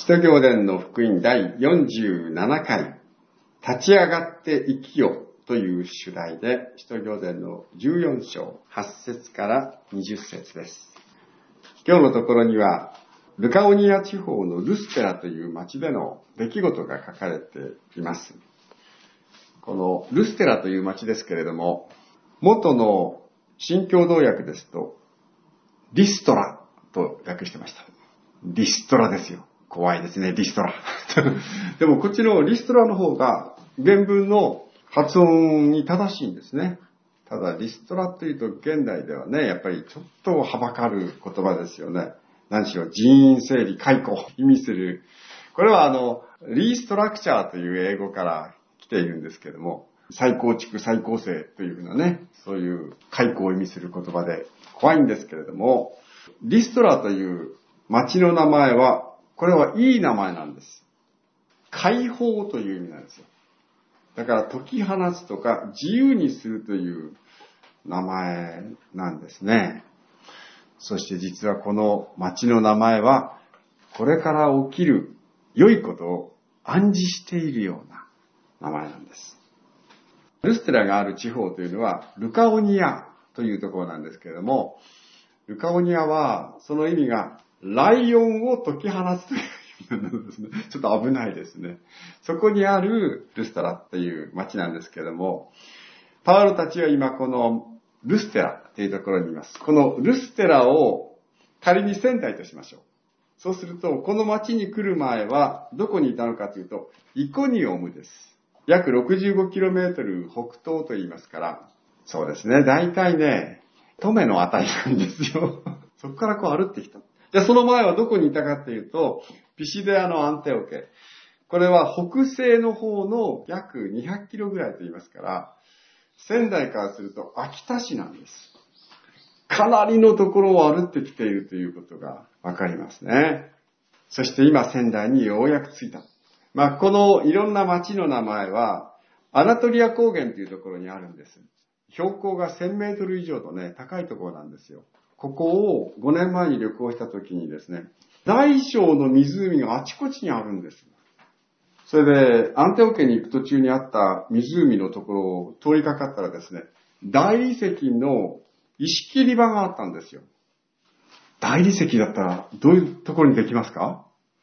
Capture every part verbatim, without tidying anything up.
使徒行伝の福音だいよんじゅうななかい、立ち上がって生きよという主題で、使徒行伝のじゅうよんしょうはっせつからにじゅっせつです。今日のところには、ルカオニア地方のルステラという町での出来事が書かれています。このルステラという町ですけれども、元の新共同訳ですと、リストラと訳してました。リストラですよ。怖いですね、リストラ。でもこっちのリストラの方が原文の発音に正しいんですね。ただリストラというと現代ではね、やっぱりちょっとはばかる言葉ですよね。何しろ人員整理解雇を意味する。これはあの、リストラクチャーという英語から来ているんですけども、再構築再構成というふうなね、そういう解雇を意味する言葉で怖いんですけれども、リストラという町の名前は、これはいい名前なんです。解放という意味なんですよ。だから解き放つとか自由にするという名前なんですね。そして実はこの町の名前は、これから起きる良いことを暗示しているような名前なんです。ルステラがある地方というのはルカオニアというところなんですけれども、ルカオニアはその意味がライオンを解き放つという意味なんですね。ちょっと危ないですね。そこにあるルステラっていう町なんですけれども、パウロたちは今このルステラというところにいます。このルステラを仮に仙台としましょう。そうすると、この町に来る前はどこにいたのかというと、イコニオムです。約 ろくじゅうごキロメートル 北東と言いますから、そうですね、大体ね、登米のあたりなんですよ。そこからこう歩ってきた。で、その前はどこにいたかというと、ピシデアのアンテオケ。これは北西の方の約にひゃくキロぐらいと言いますから、仙台からすると秋田市なんです。かなりのところを歩ってきているということがわかりますね。そして今仙台にようやく着いた。まあ、このいろんな町の名前は、アナトリア高原というところにあるんです。標高がせんメートル以上とね、高いところなんですよ。ここをごねんまえに旅行した時にですね、大小の湖があちこちにあるんです。それで、アンテオ家に行く途中にあった湖のところを通りかかったらですね、大理石の石切り場があったんですよ。大理石だったらどういうところにできますか？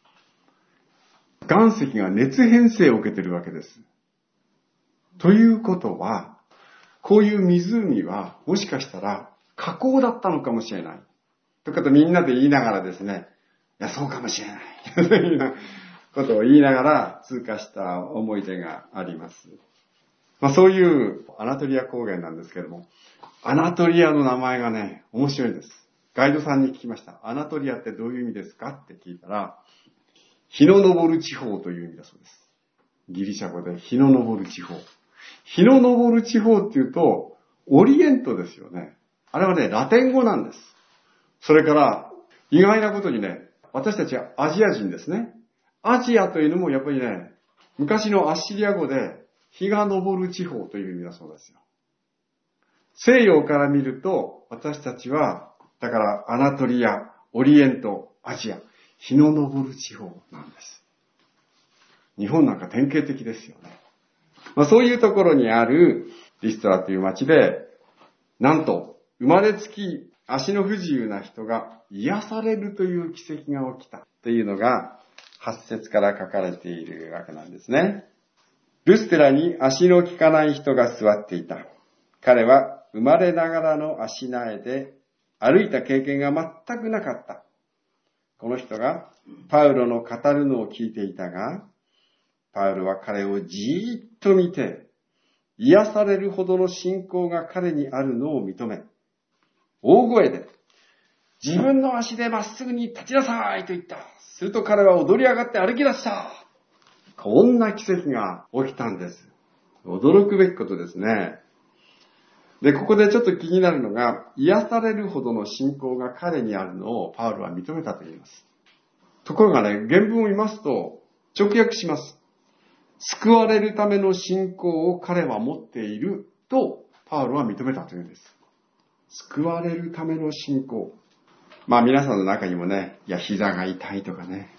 岩石が熱変性を受けているわけです。ということは、こういう湖はもしかしたら河口だったのかもしれない。ということをみんなで言いながらですね、いや、そうかもしれない。というようなことを言いながら通過した思い出があります。まあ、そういうアナトリア高原なんですけれども、アナトリアの名前がね、面白いんです。ガイドさんに聞きました。アナトリアってどういう意味ですかって聞いたら、日の昇る地方という意味だそうです。ギリシャ語で日の昇る地方。日の昇る地方っていうと、オリエントですよね。あれはね、ラテン語なんです。それから、意外なことにね、私たちはアジア人ですね。アジアというのもやっぱりね、昔のアッシリア語で、日が昇る地方という意味だそうですよ。西洋から見ると、私たちは、だからアナトリア、オリエント、アジア、日の昇る地方なんです。日本なんか典型的ですよね。まあ、そういうところにあるリストラという町で、なんと生まれつき足の不自由な人が癒されるという奇跡が起きたというのがはっせつから書かれているわけなんですね。ルステラに足の利かない人が座っていた。彼は生まれながらの足苗で歩いた経験が全くなかった。この人がパウロの語るのを聞いていたが、パウロは彼をじーっと見て、癒されるほどの信仰が彼にあるのを認め、大声で、自分の足でまっすぐに立ちなさいと言った。すると彼は踊り上がって歩き出した。こんな奇跡が起きたんです。驚くべきことですね。で、ここでちょっと気になるのが、癒されるほどの信仰が彼にあるのをパウロは認めたと言います。ところがね、原文を見ますと、直訳します。救われるための信仰を彼は持っているとパウロは認めたというんです。救われるための信仰。まあ皆さんの中にもね、いや膝が痛いとかね、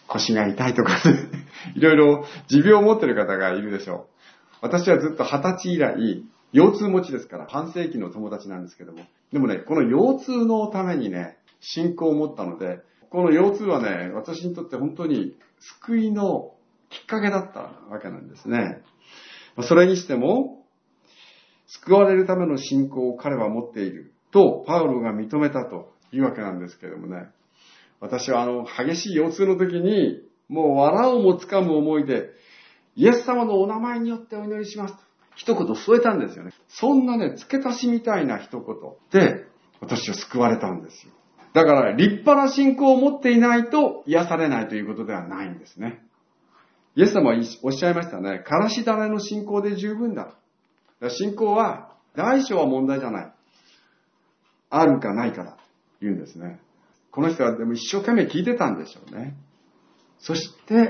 腰が痛いとかね、いろいろ持病を持っている方がいるでしょう。私はずっと二十歳以来、腰痛持ちですから、半世紀の友達なんですけども。でもね、この腰痛のためにね、信仰を持ったので、この腰痛はね、私にとって本当に救いのきっかけだったわけなんですね。それにしても、救われるための信仰を彼は持っていると、パウロが認めたというわけなんですけどもね。私はあの、激しい腰痛の時に、もう藁をもつかむ思いで、イエス様のお名前によってお祈りしますと、一言添えたんですよね。そんなね、付け足しみたいな一言で、私は救われたんですよ。だから、立派な信仰を持っていないと癒されないということではないんですね。イエス様はおっしゃいましたね。からし種の信仰で十分だ。だから信仰は、大小は問題じゃない。あるかないかだと言うんですね。この人はでも一生懸命聞いてたんでしょうね。そして、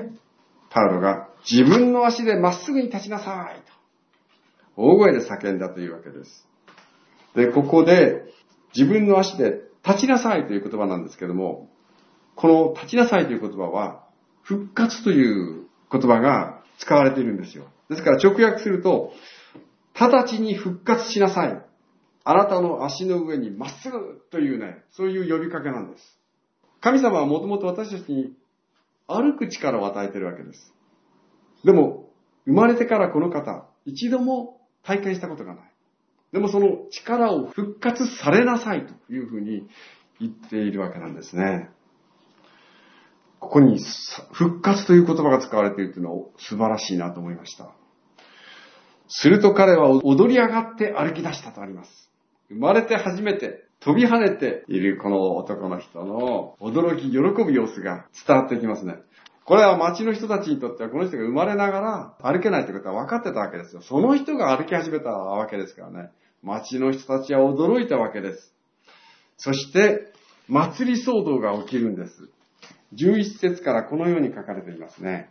パウロが自分の足でまっすぐに立ちなさいと、大声で叫んだというわけです。で、ここで自分の足で立ちなさいという言葉なんですけども、この立ちなさいという言葉は、復活という言葉が使われているんですよ。ですから直訳すると、直ちに復活しなさい。あなたの足の上にまっすぐというね、そういう呼びかけなんです。神様はもともと私たちに歩く力を与えているわけです。でも、生まれてからこの方、一度も体験したことがない。でもその力を復活されなさいというふうに言っているわけなんですね。ここに復活という言葉が使われているというのは素晴らしいなと思いました。すると彼は踊り上がって歩き出したとあります。生まれて初めて飛び跳ねているこの男の人の驚き、喜ぶ様子が伝わってきますね。これは町の人たちにとってはこの人が生まれながら歩けないということは分かってたわけですよ。その人が歩き始めたわけですからね。町の人たちは驚いたわけです。そして祭り騒動が起きるんです。じゅういち節からこのように書かれていますね。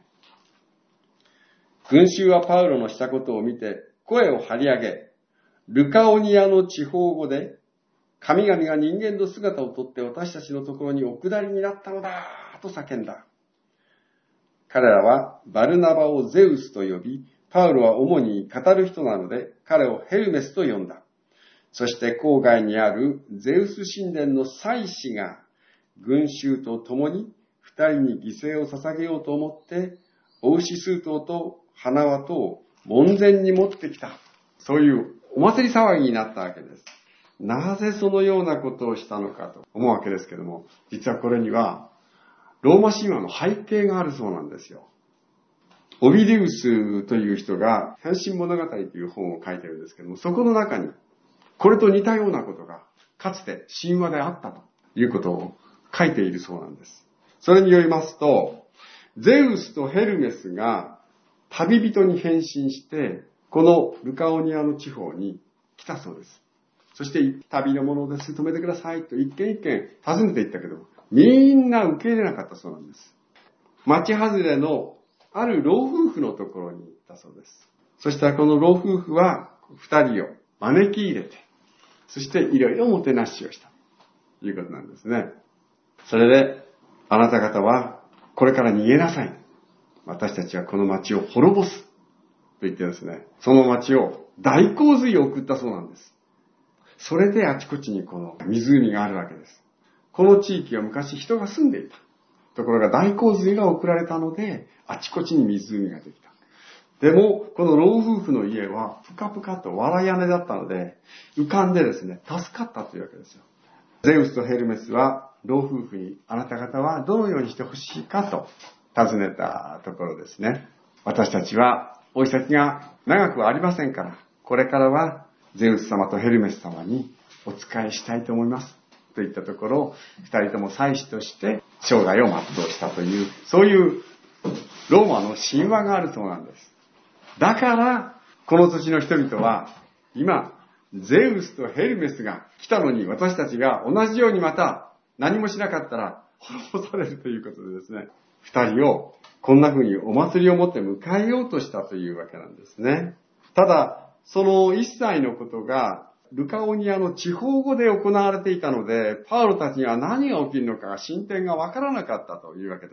群衆はパウロのしたことを見て声を張り上げ、ルカオニアの地方語で、神々が人間の姿をとって私たちのところにお下りになったのだと叫んだ。彼らはバルナバをゼウスと呼び、パウロは主に語る人なので、彼をヘルメスと呼んだ。そして郊外にあるゼウス神殿の祭司が群衆と共に二人に犠牲を捧げようと思って、お牛数頭と花輪とを門前に持ってきた。そういうお祭り騒ぎになったわけです。なぜそのようなことをしたのかと思うわけですけども、実はこれにはローマ神話の背景があるそうなんですよ。オビディウスという人が変身物語という本を書いてるんですけども、そこの中にこれと似たようなことがかつて神話であったということを書いているそうなんです。それによりますと、ゼウスとヘルメスが旅人に変身して、このルカオニアの地方に来たそうです。そして、旅の者です、止めてくださいと一軒一軒訪ねていったけど、みんな受け入れなかったそうなんです。町外れのある老夫婦のところに行ったそうです。そしたらこの老夫婦は二人を招き入れて、そしていろいろもてなしをしたということなんですね。それで、あなた方はこれから逃げなさい。私たちはこの町を滅ぼす。と言ってですね、その町を大洪水を送ったそうなんです。それであちこちにこの湖があるわけです。この地域は昔人が住んでいた。ところが大洪水が送られたので、あちこちに湖ができた。でも、この老夫婦の家は、ぷかぷかと藁屋根だったので、浮かんでですね、助かったというわけですよ。ゼウスとヘルメスは、老夫婦に、あなた方はどのようにしてほしいかと尋ねたところですね。私たちは、おい先が長くはありませんから、これからは、ゼウス様とヘルメス様にお仕えしたいと思います。といったところ、二人とも祭司として生涯を全うしたという、そういうローマの神話があるそうなんです。だから、この土地の人々は、今、ゼウスとヘルメスが来たのに、私たちが同じようにまた何もしなかったら滅ぼされるということでですね、二人をこんな風にお祭りをもって迎えようとしたというわけなんですね。ただ、その一切のことが、ルカオニアの地方語で行われていたので、パウロたちには何が起きるのかが進展がわからなかったというわけです。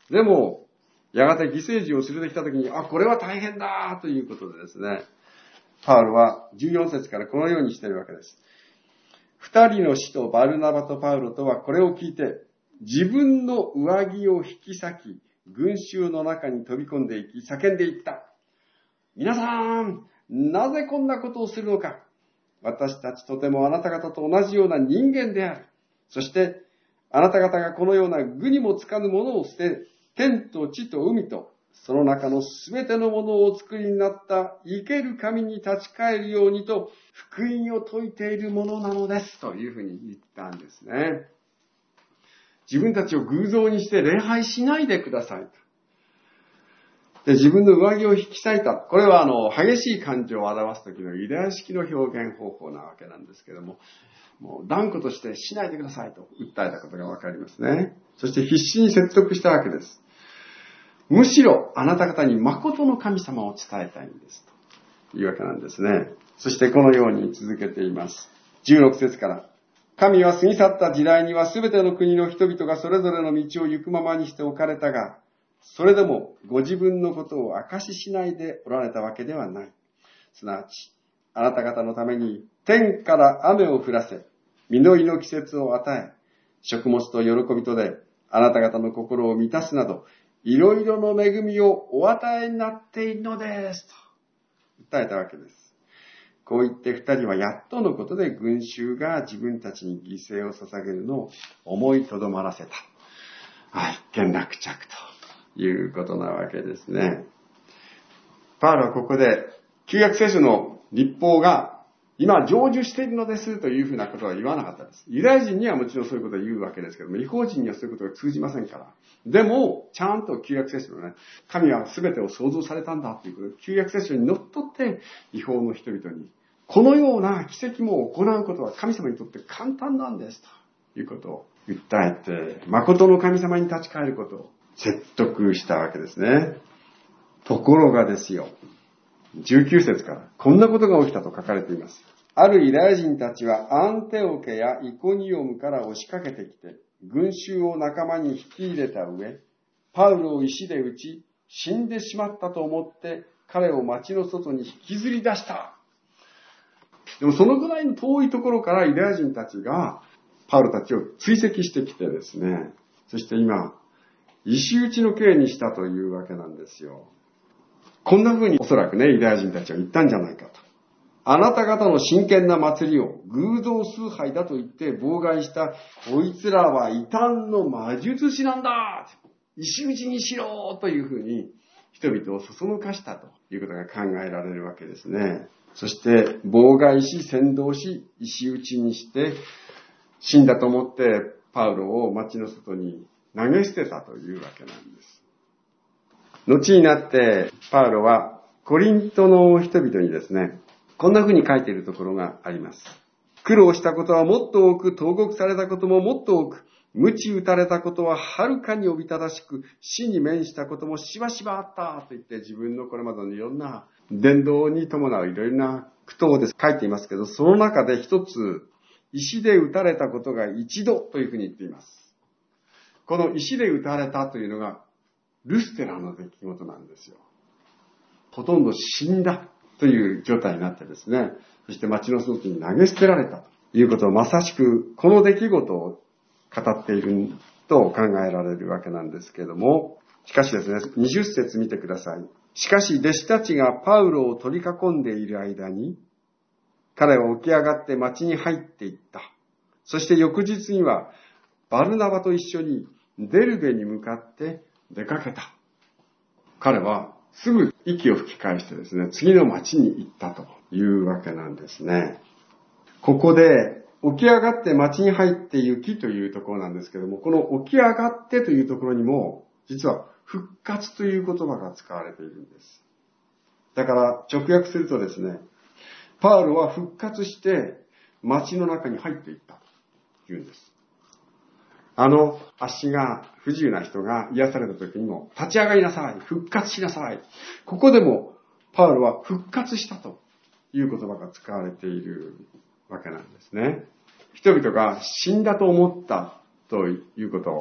でも、やがて犠牲児を連れてきたときに、あ、これは大変だということでですね、パウロはじゅうよん節からこのようにしているわけです。二人の使徒バルナバとパウロとはこれを聞いて、自分の上着を引き裂き、群衆の中に飛び込んでいき、叫んでいった。皆さん、なぜこんなことをするのか。私たちとてもあなた方と同じような人間である。そして、あなた方がこのような具にもつかぬものを捨て、天と地と海と、その中のすべてのものをお作りになった生ける神に立ち返るようにと、福音を説いているものなのです。というふうに言ったんですね。自分たちを偶像にして礼拝しないでくださいと。で、自分の上着を引き裂いた。これはあの、激しい感情を表すときのユダヤ式の表現方法なわけなんですけども、もう断固としてしないでくださいと訴えたことがわかりますね。そして必死に説得したわけです。むしろあなた方に誠の神様を伝えたいんですというわけなんですね。そしてこのように続けています。じゅうろく節から。神は過ぎ去った時代にはすべての国の人々がそれぞれの道を行くままにしておかれたが、それでもご自分のことを証ししないでおられたわけではない。すなわち、あなた方のために天から雨を降らせ、実りの季節を与え、食物と喜びとであなた方の心を満たすなど、いろいろの恵みをお与えになっているのです。と訴えたわけです。こう言って二人はやっとのことで群衆が自分たちに犠牲を捧げるのを思いとどまらせた。はい、一件落着ということなわけですね。パウロはここで旧約聖書の律法が今成就しているのですというふうなことは言わなかったです。ユダヤ人にはもちろんそういうことを言うわけですけども、異邦人にはそういうことが通じませんから。でも、ちゃんと旧約聖書のね、神は全てを創造されたんだということで、旧約聖書にのっとって異邦の人々に、このような奇跡も行うことは神様にとって簡単なんですということを訴えて、誠の神様に立ち返ることを説得したわけですね。ところがですよ、じゅうきゅう節からこんなことが起きたと書かれています。あるユダヤ人たちはアンテオケやイコニオムから押しかけてきて、群衆を仲間に引き入れた上、パウロを石で撃ち、死んでしまったと思って彼を町の外に引きずり出した。でもそのぐらいの遠いところからユダヤ人たちがパウロたちを追跡してきてですね、そして今、石打ちの刑にしたというわけなんですよ。こんな風におそらくね、ユダヤ人たちは言ったんじゃないかと。あなた方の真剣な祭りを偶像崇拝だと言って妨害したこいつらは異端の魔術師なんだ、石打ちにしろという風に人々をそそのかしたということが考えられるわけですね。そして妨害し扇動し石打ちにして死んだと思ってパウロを町の外に投げ捨てたというわけなんです。後になってパウロはコリントの人々にですね、こんな風に書いているところがあります。苦労したことはもっと多く、投獄されたことももっと多く、鞭打たれたことははるかにおびただしく、死に面したこともしばしばあったと言って自分のこれまでのいろんな伝道に伴ういろいろな苦闘で書いていますけど、その中で一つ、石で打たれたことが一度というふうに言っています。この石で打たれたというのがルステラの出来事なんですよ。ほとんど死んだという状態になってですね、そして町の外に投げ捨てられたということをまさしくこの出来事を語っていると考えられるわけなんですけれども、しかしですね、にじゅっ節見てください。しかし弟子たちがパウロを取り囲んでいる間に、彼は起き上がって町に入っていった。そして翌日にはバルナバと一緒にデルベに向かって出かけた。彼はすぐ息を吹き返してですね、次の町に行ったというわけなんですね。ここで起き上がって町に入って行きというところなんですけども、この起き上がってというところにも実は復活という言葉が使われているんです。だから直訳するとですね、パウロは復活して町の中に入っていったというんです。あの足が不自由な人が癒された時にも、立ち上がりなさい、復活しなさい。ここでもパウロは復活したという言葉が使われているわけなんですね。人々が死んだと思ったということ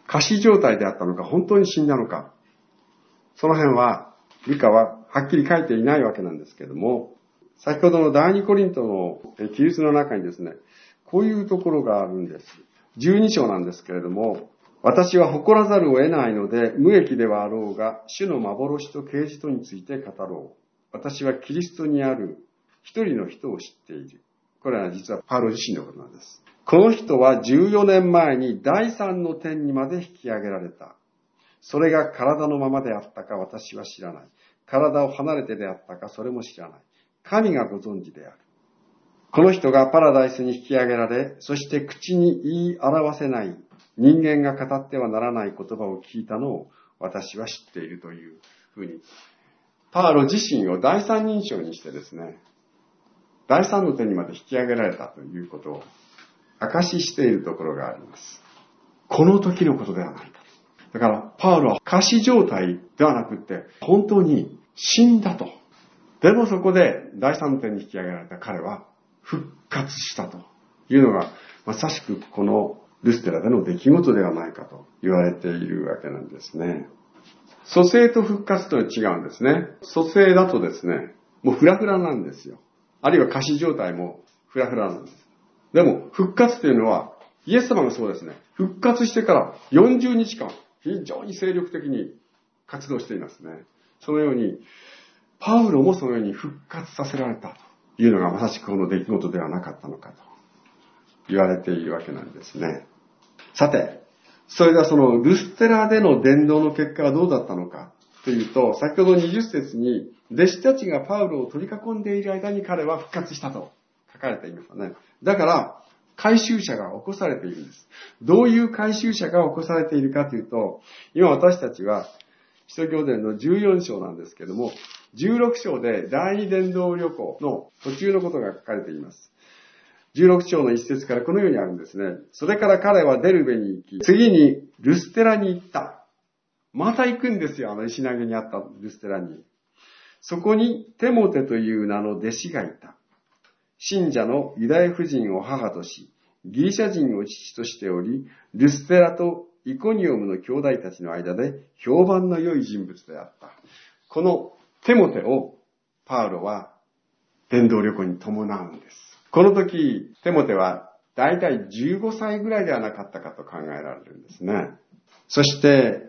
仮死状態であったのか、本当に死んだのか、その辺は、ルカははっきり書いていないわけなんですけれども、先ほどの第二コリントの記述の中にですね、こういうところがあるんです。じゅうに章なんですけれども、私は誇らざるを得ないので、無益ではあろうが、主の幻と啓示とについて語ろう。私はキリストにある一人の人を知っている。これは実はパウロ自身のことなんです。この人はじゅうよねんまえに第三の天にまで引き上げられた。それが体のままであったか私は知らない。体を離れてであったかそれも知らない。神がご存知である。この人がパラダイスに引き上げられ、そして口に言い表せない人間が語ってはならない言葉を聞いたのを私は知っているというふうに、パウロ自身を第三人称にしてですね、第三の天にまで引き上げられたということを証ししているところがあります。この時のことではないか。だから、パウロは仮死状態ではなくって、本当に死んだと。でもそこで第三の天に引き上げられた彼は復活したというのが、まさしくこのルステラでの出来事ではないかと言われているわけなんですね。蘇生と復活とは違うんですね。蘇生だとですね、もうフラフラなんですよ。あるいは仮死状態もフラフラなんです。でも復活というのは、イエス様がそうですね、復活してからよんじゅうにちかん、非常に精力的に活動していますね。そのように、パウロもそのように復活させられたというのがまさしくこの出来事ではなかったのかと言われているわけなんですね。さて、それではそのルステラでの伝道の結果はどうだったのかというと、先ほどにじゅっ節に弟子たちがパウロを取り囲んでいる間に彼は復活したと書かれていますよね。だから、回収者が起こされているんです。どういう回収者が起こされているかというと、今私たちは使徒行伝のじゅうよん章なんですけれども、じゅうろく章で第二伝道旅行の途中のことが書かれています。じゅうろく章の一節からこのようにあるんですね。それから彼はデルベに行き、次にルステラに行った。また行くんですよ、あの石投げにあったルステラに。そこにテモテという名の弟子がいた。信者のユダヤ婦人を母とし、ギリシャ人を父としており、ルステラとイコニオムの兄弟たちの間で評判の良い人物であった。このテモテをパウロは伝道旅行に伴うんです。この時、テモテはだいたいじゅうごさいぐらいではなかったかと考えられるんですね。そして、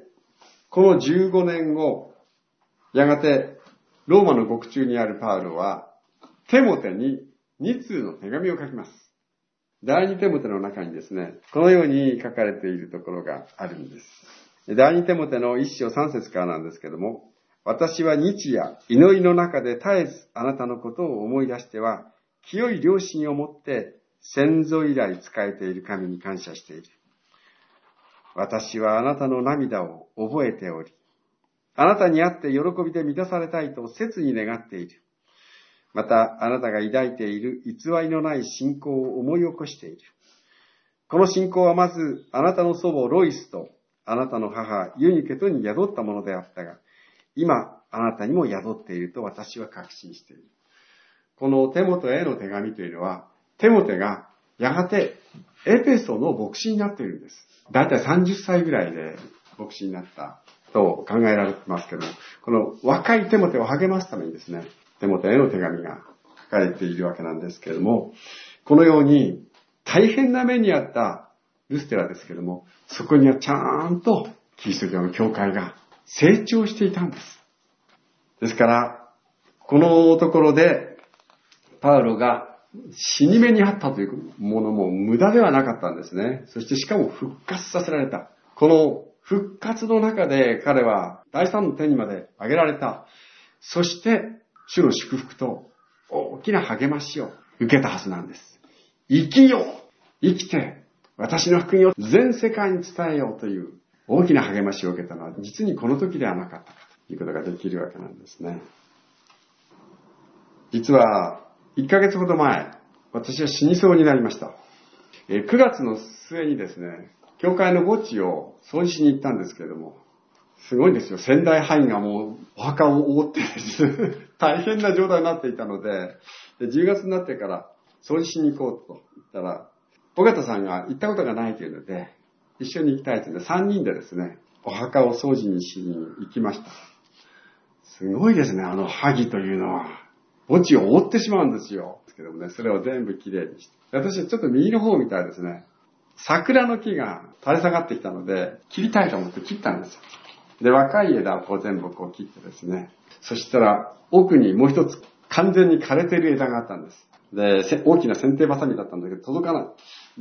このじゅうごねんご、やがてローマの獄中にあるパウロは、テモテにに通の手紙を書きます。第二テモテの中にですね、このように書かれているところがあるんです。第二テモテの一章三節からなんですけども、私は日夜祈りの中で絶えずあなたのことを思い出しては、清い良心を持って先祖以来仕えている神に感謝している。私はあなたの涙を覚えており、あなたに会って喜びで満たされたいと切に願っている。また、あなたが抱いている偽りのない信仰を思い起こしている。この信仰はまず、あなたの祖母ロイスと、あなたの母ユニケとに宿ったものであったが、今、あなたにも宿っていると私は確信している。このテモテへの手紙というのは、テモテがやがてエペソの牧師になっているんです。だいたいさんじゅっさいぐらいで牧師になったと考えられてますけども、この若いテモテを励ますためにですね、テモテへの手紙が書かれているわけなんですけれども、このように大変な目にあったルステラですけれども、そこにはちゃんとキリスト教の教会が成長していたんです。ですから、このところでパウロが死に目にあったというものも無駄ではなかったんですね。そしてしかも復活させられた。この復活の中で彼は第三の天にまで上げられた。そして主の祝福と大きな励ましを受けたはずなんです。生きよう、生きて私の福音を全世界に伝えようという大きな励ましを受けたのは実にこの時ではなかったかということができるわけなんですね。実はいっかげつほど前、私は死にそうになりました。くがつの末にですね、教会の墓地を掃除しに行ったんですけれども、すごいですよ。仙台範囲がもうお墓を覆ってですね、大変な状態になっていたので、でじゅうがつになってから掃除しに行こうと言ったら、尾形さんが行ったことがないというので、 一緒に行きたいというので、さんにんでですね、お墓を掃除にしに行きました。すごいですね、あの萩というのは。墓地を覆ってしまうんですよ。ですけどもね、それを全部きれいにして。私はちょっと右の方みたいですね。桜の木が垂れ下がってきたので、切りたいと思って切ったんですよ。で、若い枝をこう全部こう切ってですね。そしたら、奥にもう一つ完全に枯れている枝があったんです。で、大きな剪定バサミだったんだけど、届かない。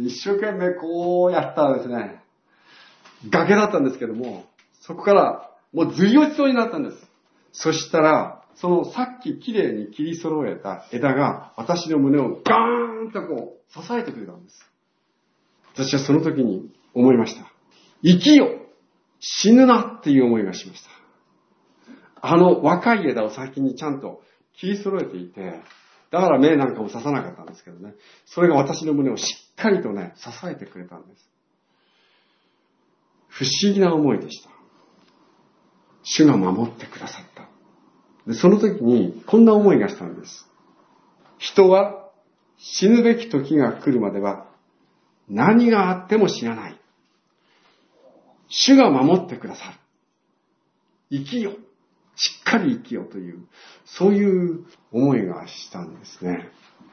一生懸命こうやったらですね、崖だったんですけども、そこからもうずり落ちそうになったんです。そしたら、そのさっききれいに切り揃えた枝が私の胸をガーンとこう支えてくれたんです。私はその時に思いました。生きよ！死ぬなっていう思いがしました。あの若い枝を先にちゃんと切り揃えていて、だから目なんかも刺さなかったんですけどね。それが私の胸をしっかりとね、支えてくれたんです。不思議な思いでした。主が守ってくださった。で、その時にこんな思いがしたんです。人は死ぬべき時が来るまでは何があっても死なない。主が守ってくださる。生きよ。しっかり生きよという、そういう思いがしたんですね。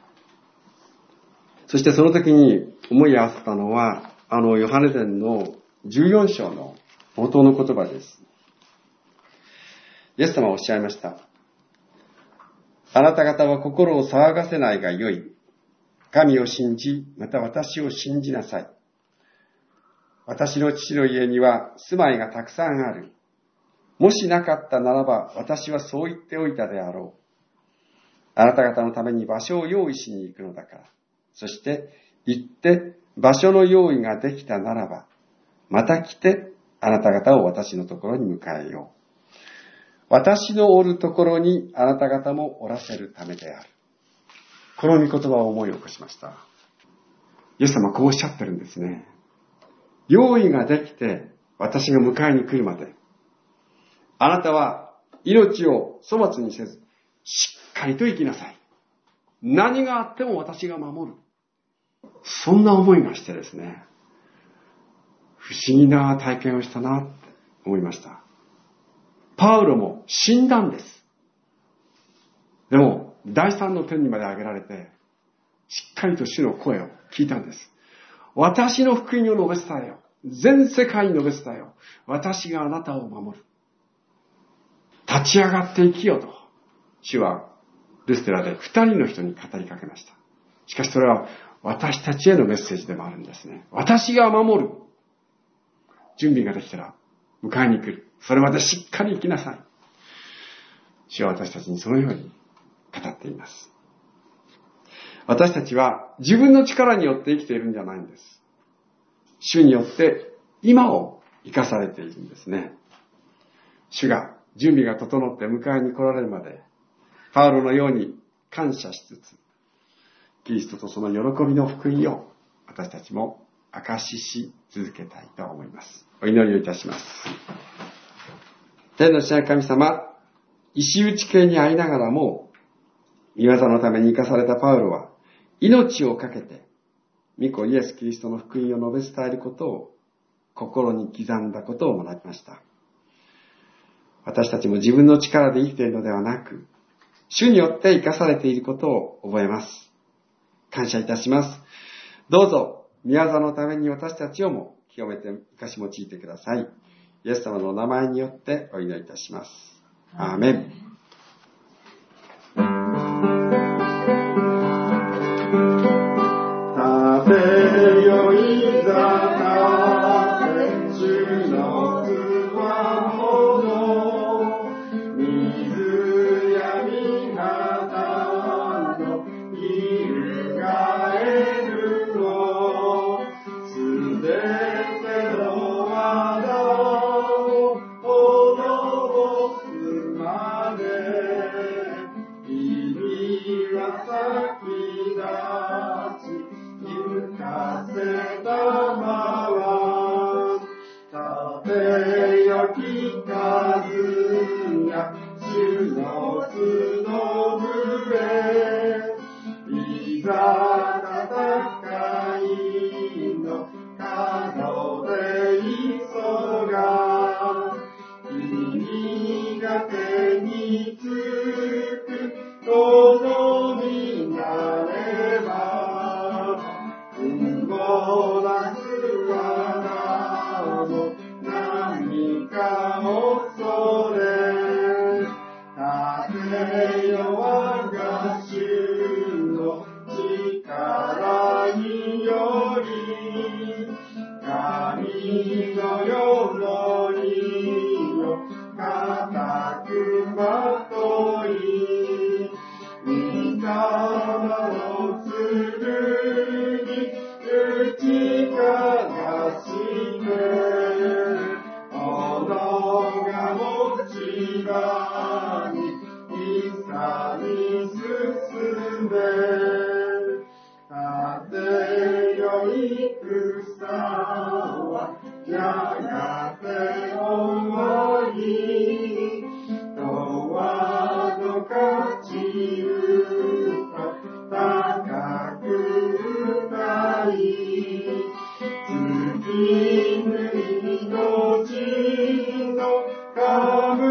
そしてその時に思い合わせたのは、あのヨハネ伝のじゅうよん章の冒頭の言葉です。イエス様はおっしゃいました。あなた方は心を騒がせないがよい。神を信じ、また私を信じなさい。私の父の家には住まいがたくさんある。もしなかったならば私はそう言っておいたであろう。あなた方のために場所を用意しに行くのだから。そして行って場所の用意ができたならば、また来てあなた方を私のところに迎えよう。私のおるところにあなた方もおらせるためである。この御言葉を思い起こしました。イエス様はこうおっしゃってるんですね。用意ができて私が迎えに来るまで、あなたは命を粗末にせず、しっかりと生きなさい。何があっても私が守る。そんな思いがしてですね、不思議な体験をしたなって思いました。パウロも死んだんです。でも、第三の天にまで上げられて、しっかりと主の声を聞いたんです。私の福音を述べ伝えよ。全世界に述べ伝えよ。私があなたを守る。立ち上がって生きよと、主はルステラで二人の人に語りかけました。しかしそれは私たちへのメッセージでもあるんですね。私が守る。準備ができたら迎えに来る。それまでしっかり生きなさい。主は私たちにそのように語っています。私たちは自分の力によって生きているんじゃないんです。主によって今を生かされているんですね。主が準備が整って迎えに来られるまで、パウロのように感謝しつつ、キリストとその喜びの福音を私たちも証しし続けたいと思います。お祈りをいたします。天の父なる神様、石打ち系にありながらも、御業のために生かされたパウロは、命を懸けて、御子イエス・キリストの福音を述べ伝えることを心に刻んだことを学びました。私たちも自分の力で生きているのではなく、主によって生かされていることを覚えます。感謝いたします。どうぞ、御業のために私たちをも清めて生かし用いてください。イエス様のお名前によってお祈りいたします。アーメン。立てよいざまでが手につくことになれば、雲なす罠も何か恐れ、立てよ我が主の力により、神の世の意を固くまとい、御霊の剣に打ちかざして、斧が持ち場に勇み進め、立てよ戦はやがて終わり、永遠の勝ち歌高く歌い、月ぬ命の神